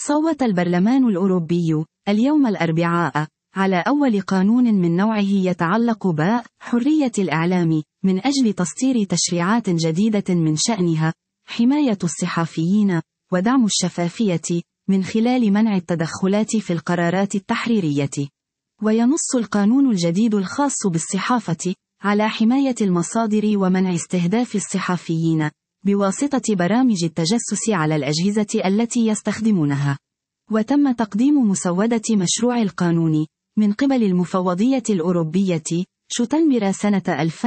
صوت البرلمان الأوروبي اليوم الأربعاء على أول قانون من نوعه يتعلق بحرية الإعلام من أجل تصدير تشريعات جديدة من شأنها حماية الصحفيين ودعم الشفافية من خلال منع التدخلات في القرارات التحريرية. وينص القانون الجديد الخاص بالصحافة على حماية المصادر ومنع استهداف الصحفيين بواسطة برامج التجسس على الأجهزة التي يستخدمونها. وتم تقديم مسودة مشروع القانون من قبل المفوضية الأوروبية شتنبر سنة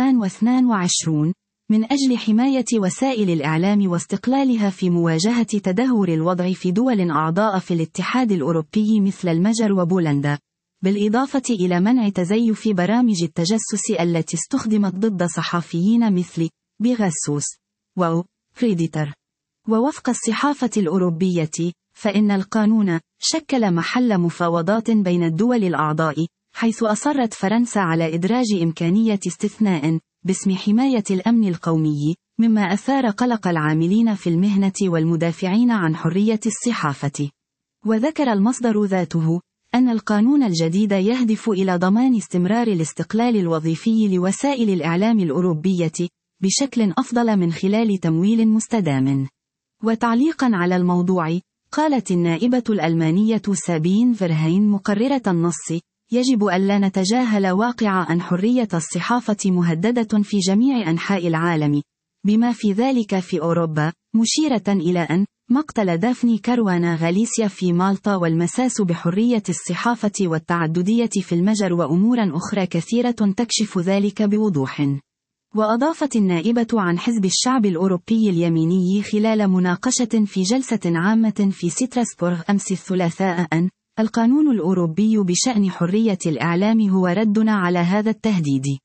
2022 من أجل حماية وسائل الإعلام واستقلالها في مواجهة تدهور الوضع في دول أعضاء في الاتحاد الأوروبي مثل المجر وبولندا، بالإضافة إلى منع تزيف برامج التجسس التي استخدمت ضد صحفيين مثل بيغاسوس وبريديتر. ووفق الصحافة الأوروبية، فإن القانون شكل محل مفاوضات بين الدول الأعضاء، حيث أصرت فرنسا على إدراج إمكانية استثناء باسم حماية الأمن القومي، مما أثار قلق العاملين في المهنة والمدافعين عن حرية الصحافة. وذكر المصدر ذاته أن القانون الجديد يهدف إلى ضمان استمرار الاستقلال الوظيفي لوسائل الإعلام الأوروبية بشكل أفضل من خلال تمويل مستدام. وتعليقا على الموضوع، قالت النائبة الألمانية سابين فيرهين مقررة النص: يجب ألا نتجاهل واقع أن حرية الصحافة مهددة في جميع أنحاء العالم، بما في ذلك في أوروبا، مشيرة إلى أن مقتل دافني كاروانا غاليسيا في مالطا والمساس بحرية الصحافة والتعددية في المجر وأمور أخرى كثيرة تكشف ذلك بوضوح. وأضافت النائبة عن حزب الشعب الأوروبي اليميني خلال مناقشة في جلسة عامة في ستراسبورغ أمس الثلاثاء أن القانون الأوروبي بشأن حرية الإعلام هو ردنا على هذا التهديد.